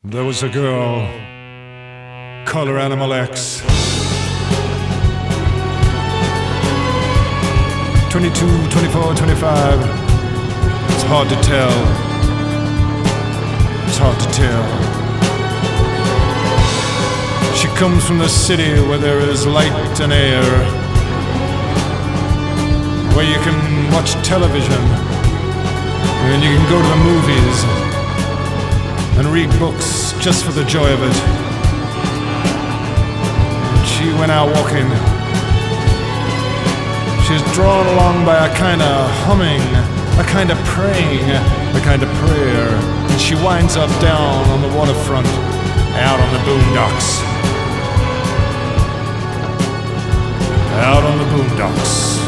There was a girl, call her Animal X. 22, 24, 25. It's hard to tell. It's hard to tell. She comes from the city where there is light and air, where you can watch television, and you can go to the movies and read books just for the joy of it. And she went out walking. She's drawn along by a kind of humming, a kind of praying, a kind of prayer. And she winds up down on the waterfront, out on the boondocks. Out on the boondocks.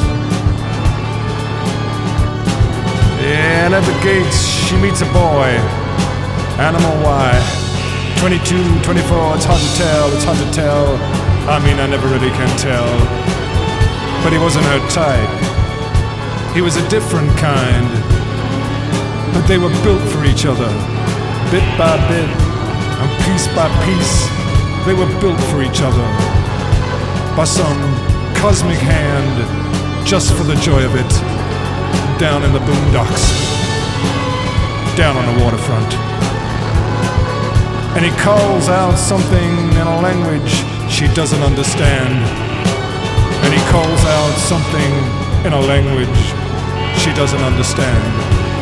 And at the gates she meets a boy, Animal Y. 22, 24, it's hard to tell, it's hard to tell. I mean, I never really can tell. But he wasn't her type. He was a different kind. But they were built for each other. Bit by bit, and piece by piece, they were built for each other. By some cosmic hand, just for the joy of it. Down in the boondocks. Down on the waterfront. And he calls out something in a language she doesn't understand. And he calls out something in a language she doesn't understand.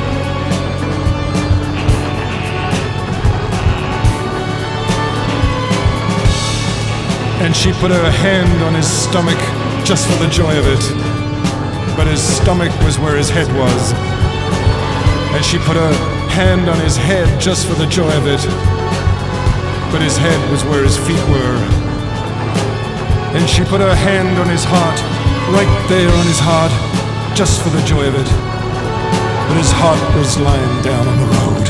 And she put her hand on his stomach just for the joy of it. But his stomach was where his head was. And she put her hand on his head just for the joy of it. But his head was where his feet were. And she put her hand on his heart, right there on his heart, just for the joy of it. But his heart was lying down on the road.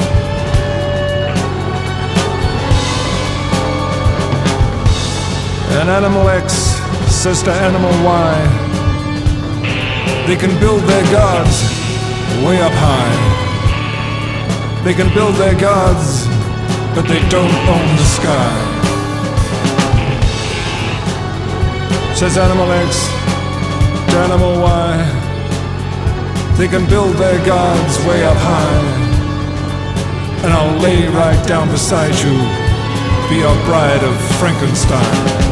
And Animal X says to Animal Y, they can build their gods way up high. They can build their gods, but they don't own the sky. Says Animal X to Animal Y, they can build their gods way up high, and I'll lay right down beside you, be your bride of Frankenstein.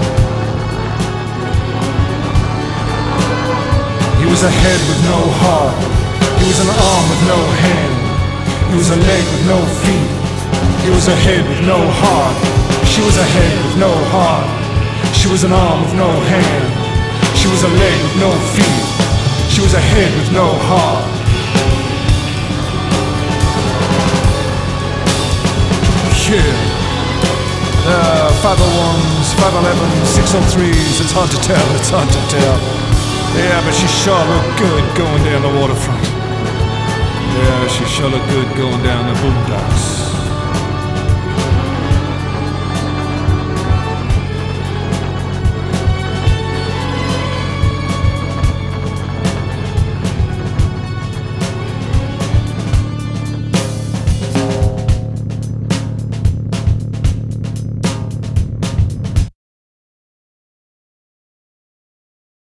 He was a head with no heart, he was an arm with no hand, he was a leg with no feet, he was a head with no heart, she was a head with no heart, she was an arm with no hand, she was a leg with no feet, she was a head with no heart. Yeah. 501s, 511s, 603s, it's hard to tell, it's hard to tell. Yeah, but she sure looked good going down the waterfront. Yeah, she sure looked good going down the boondocks.